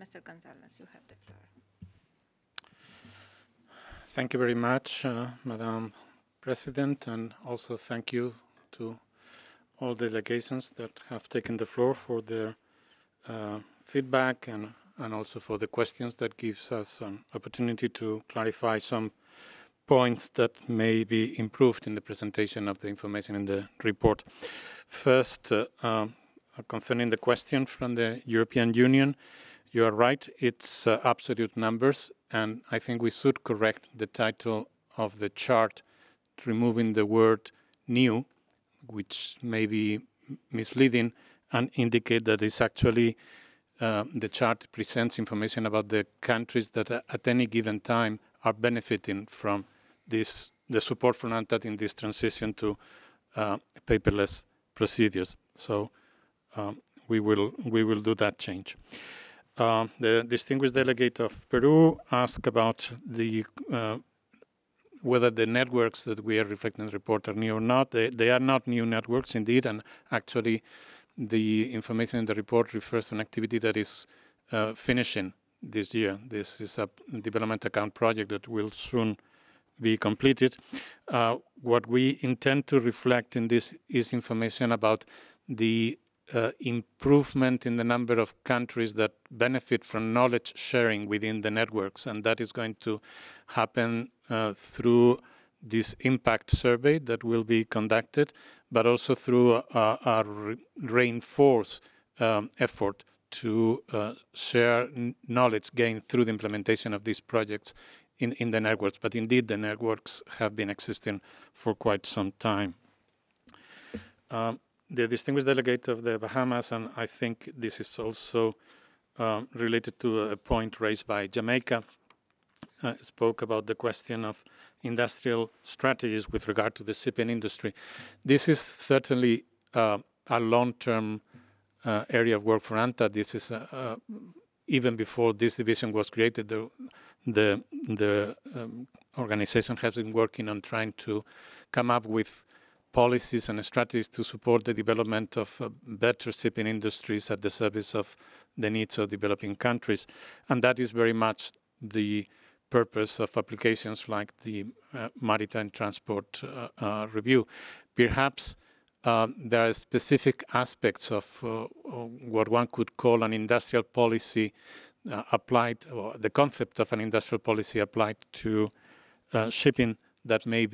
Mr. Gonzalez, you have the floor. Thank you very much, Madam President, and also thank you to all delegations that have taken the floor for their feedback and also for the questions that gives us an opportunity to clarify some points that may be improved in the presentation of the information in the report. First, concerning the question from the European Union, you are right, it's absolute numbers, and I think we should correct the title of the chart, removing the word new, which may be misleading, and indicate that it's actually the chart presents information about the countries that at any given time are benefiting from this, the support from UNCTAD in this transition to paperless procedures. So we will do that change. The distinguished delegate of Peru asked about the whether the networks that we are reflecting in the report are new or not. They are not new networks indeed, and actually the information in the report refers to an activity that is finishing this year. This is a development account project that will soon be completed. What we intend to reflect in this is information about the improvement in the number of countries that benefit from knowledge sharing within the networks, and that is going to happen through this impact survey that will be conducted, but also through a reinforced effort to share knowledge gained through the implementation of these projects in the networks. But indeed, the networks have been existing for quite some time. The distinguished delegate of the Bahamas, and I think this is also related to a point raised by Jamaica, spoke about the question of industrial strategies with regard to the shipping industry. This is certainly a long-term area of work for UNCTAD. This is even before this division was created, the organization has been working on trying to come up with policies and strategies to support the development of better shipping industries at the service of the needs of developing countries. And that is very much the purpose of applications like the Maritime Transport Review. Perhaps there are specific aspects of what one could call an industrial policy applied, or the concept of an industrial policy applied to shipping that may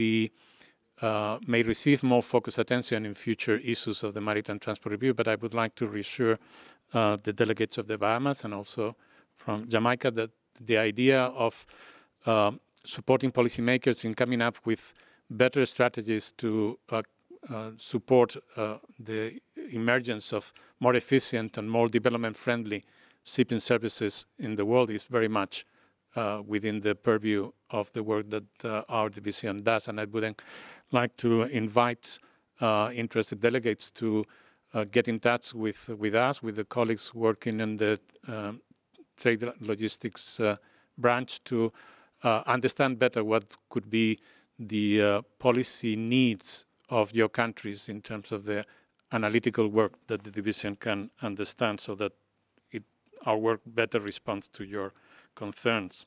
receive more focused attention in future issues of the Maritime Transport Review. But I would like to reassure the delegates of the Bahamas and also from Jamaica that the idea of supporting policymakers in coming up with better strategies to support the emergence of more efficient and more development-friendly shipping services in the world is very much within the purview of the work that our division does. And I would like to invite interested delegates to get in touch with us, with the colleagues working in the trade logistics branch, to understand better what could be the policy needs of your countries in terms of the analytical work that the division can understand, so that our work better responds to your concerns.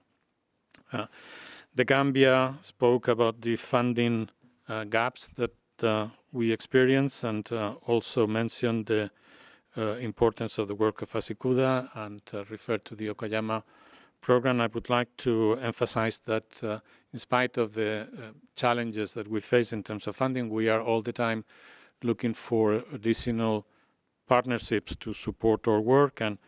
The Gambia spoke about the funding gaps that we experience, and also mentioned the importance of the work of ASICUDA, and referred to the Okayama program. I would like to emphasize that in spite of the challenges that we face in terms of funding, we are all the time looking for additional partnerships to support our work, and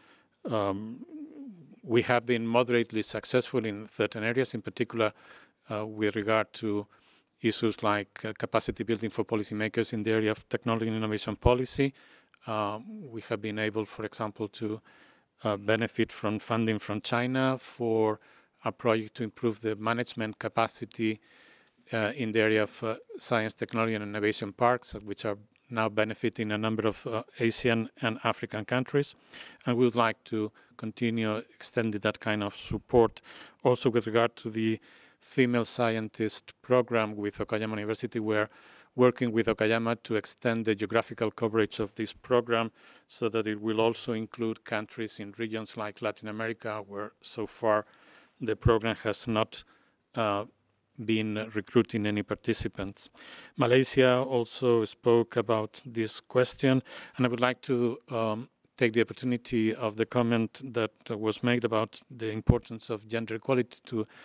we have been moderately successful in certain areas, in particular with regard to issues like capacity building for policymakers in the area of technology and innovation policy. We have been able, for example, to benefit from funding from China for a project to improve the management capacity in the area of science, technology, and innovation parks, which are now benefiting a number of Asian and African countries. And we would like to continue extending that kind of support. Also with regard to the female scientist program with Okayama University, where working with Okayama to extend the geographical coverage of this program so that it will also include countries in regions like Latin America, where so far the program has not been recruiting any participants. Malaysia also spoke about this question, and I would like to take the opportunity of the comment that was made about the importance of gender equality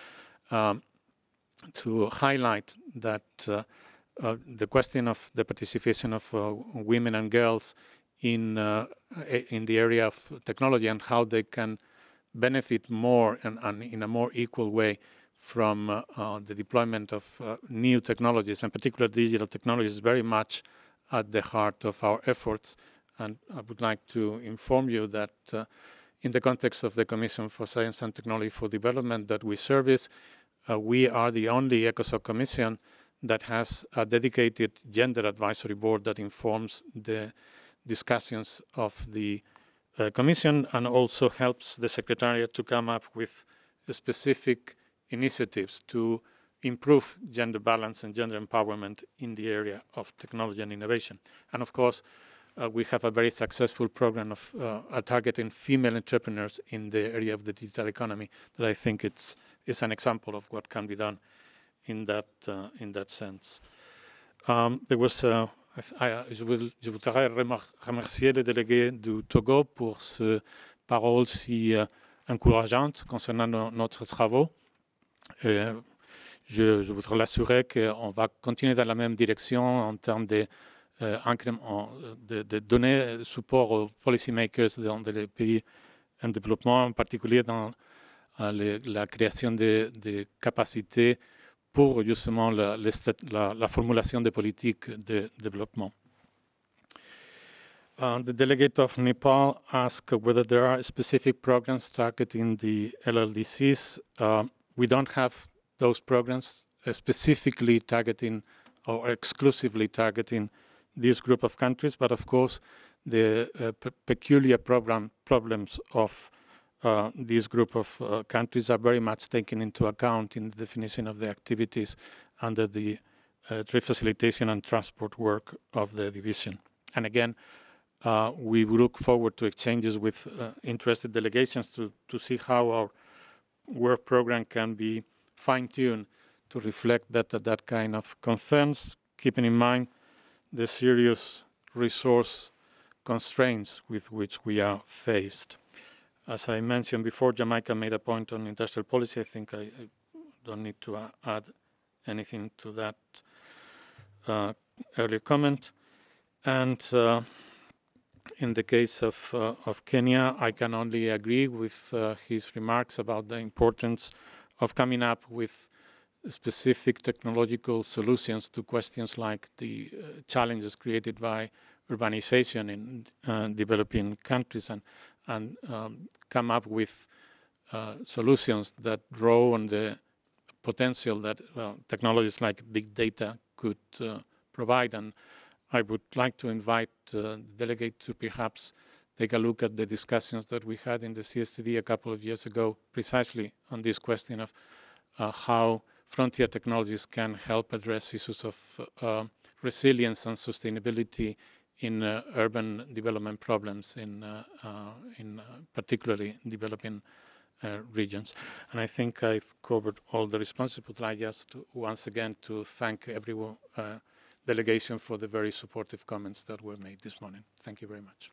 to highlight that the question of the participation of women and girls in the area of technology and how they can benefit more and in a more equal way from the deployment of new technologies, and particularly digital technologies, is very much at the heart of our efforts. And I would like to inform you that in the context of the Commission for Science and Technology for Development that we service, we are the only ECOSOC Commission that has a dedicated gender advisory board that informs the discussions of the Commission and also helps the Secretariat to come up with specific initiatives to improve gender balance and gender empowerment in the area of technology and innovation. And of course, we have a very successful program of targeting female entrepreneurs in the area of the digital economy that I think is an example of what can be done in that sense. There was je voudrais remercier le délégué du Togo pour ces paroles si encourageantes concernant notre travaux. Je voudrais l'assurer qu'on va continuer dans la même direction en termes de donner support aux policymakers dans les pays en développement, en particulier dans la création de capacités pour justement la formulation des politiques de développement. The delegate of Nepal asked whether there are specific programs targeting the LLDCs. We don't have those programs specifically targeting or exclusively targeting this group of countries, but of course the peculiar problems of this group of countries are very much taken into account in the definition of the activities under the trade facilitation and transport work of the division. And again, we look forward to exchanges with interested delegations to see how our work program can be fine-tuned to reflect better that kind of concerns, keeping in mind the serious resource constraints with which we are faced. As I mentioned before, Jamaica made a point on industrial policy. I think I don't need to add anything to that earlier comment. And in the case of Kenya, I can only agree with his remarks about the importance of coming up with specific technological solutions to questions like the challenges created by urbanization in developing countries and come up with solutions that draw on the potential that technologies like big data could provide. And I would like to invite the delegate to perhaps take a look at the discussions that we had in the CSTD a couple of years ago, precisely on this question of how frontier technologies can help address issues of resilience and sustainability in urban development problems in particularly developing regions. And I think I've covered all the responses, but I just once again to thank everyone delegation for the very supportive comments that were made this morning. Thank you very much.